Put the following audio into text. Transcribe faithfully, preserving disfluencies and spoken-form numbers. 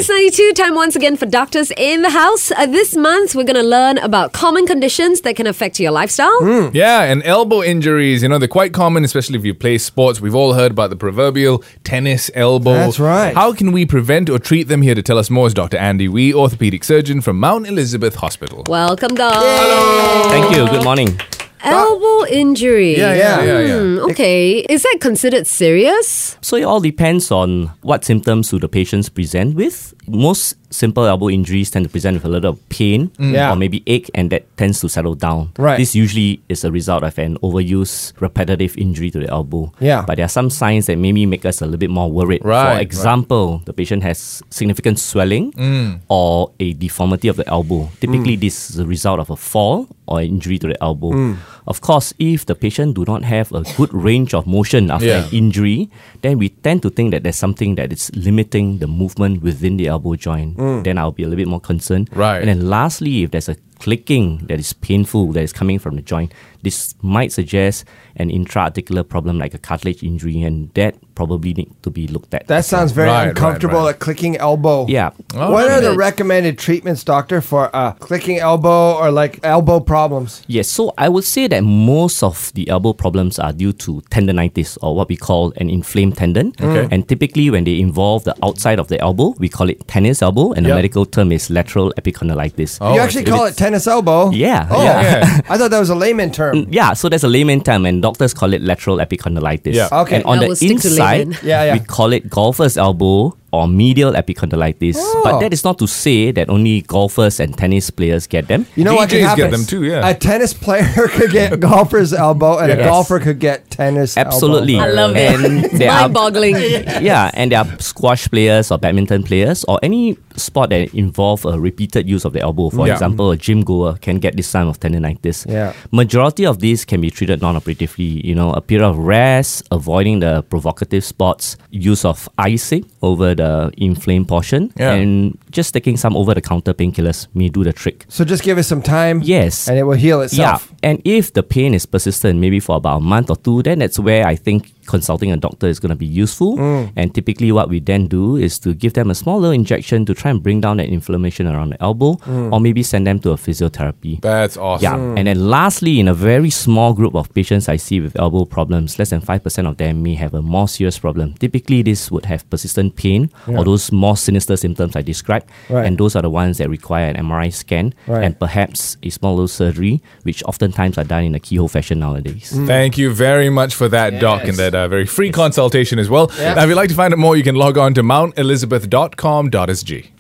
Kiss ninety-two, time once again for doctors in the house. Uh, this month, we're going to learn about common conditions that can affect your lifestyle. Mm. Yeah, and elbow injuries, you know, they're quite common, especially if you play sports. We've all heard about the proverbial tennis elbow. That's right. How can we prevent or treat them? Here to tell us more is Doctor Andy Wee, orthopedic surgeon from Mount Elizabeth Hospital. Welcome, Doc. Hello. Thank you. Good morning. Elbow injury. Yeah, yeah, yeah, yeah. Hmm, okay. Is that considered serious? So it all depends on what symptoms do the patients present with. Most simple elbow injuries tend to present with a little pain Yeah. or maybe ache, and that tends to settle down. Right. This usually is a result of an overuse, repetitive injury to the elbow. Yeah. But there are some signs that maybe make us a little bit more worried. Right, For example, the patient has significant swelling Mm. or a deformity of the elbow. Typically, this is a result of a fall or injury to the elbow. Mm. Of course, if the patient do not have a good range of motion after Yeah. an injury, then we tend to think that there's something that is limiting the movement within the elbow joint. Then I'll be a little bit more concerned. Right. And then lastly, if there's a clicking that is painful that is coming from the joint, this might suggest an intra-articular problem like a cartilage injury, and that probably need to be looked at. That sounds very Right, right, uncomfortable, right. a clicking elbow. Yeah. Oh, What are the good. recommended treatments, doctor, for a clicking elbow or like elbow problems? Yes, so I would say that most of the elbow problems are due to tendonitis, or what we call an inflamed tendon. Okay. And typically when they involve the outside of the elbow, we call it tennis elbow, and Yep. the medical term is lateral epicondylitis. Oh, you I actually see. call it tennis elbow? Yeah, Oh, yeah. Yeah. I thought that was a layman term. Yeah, so there's a layman term, and doctors call it lateral epicondylitis. Yeah. Okay. And on I the will stick to inside, layman. Yeah, yeah. we call it golfer's elbow or medial epicondylitis. Oh. But that is not to say that only golfers and tennis players get them. You know what could D Js happen? get them too, yeah. A tennis player could get golfer's elbow, and a Yes. golfer could get tennis Absolutely. elbow. I love it. And there are Mind-boggling. yeah, and there are squash players or badminton players or any sport that involve a repeated use of the elbow. For Yeah. example, a gym goer can get this kind of tendonitis. Yeah. Majority of these can be treated non-operatively. You know, a period of rest, avoiding the provocative spots, use of icing over the inflamed portion, Yeah. and just taking some over-the-counter painkillers may do the trick. So just give it some time. Yes. And it will heal itself. Yeah, and if the pain is persistent, maybe for about a month or two, then that's where I think consulting a doctor is going to be useful. And typically what we then do is to give them a small little injection to try and bring down that inflammation around the elbow, or maybe send them to a physiotherapy. That's awesome. Yeah, and then lastly, in a very small group of patients I see with elbow problems, less than five percent of them may have a more serious problem. Typically, this would have persistent pain or those more sinister symptoms I described, Right. and those are the ones that require an M R I scan Right. and perhaps a small little surgery, which oftentimes are done in a keyhole fashion nowadays. Thank you very much for that, Doc, and that uh, very free consultation as well. Yeah. Now, if you'd like to find out more, you can log on to mount elizabeth dot com dot s g.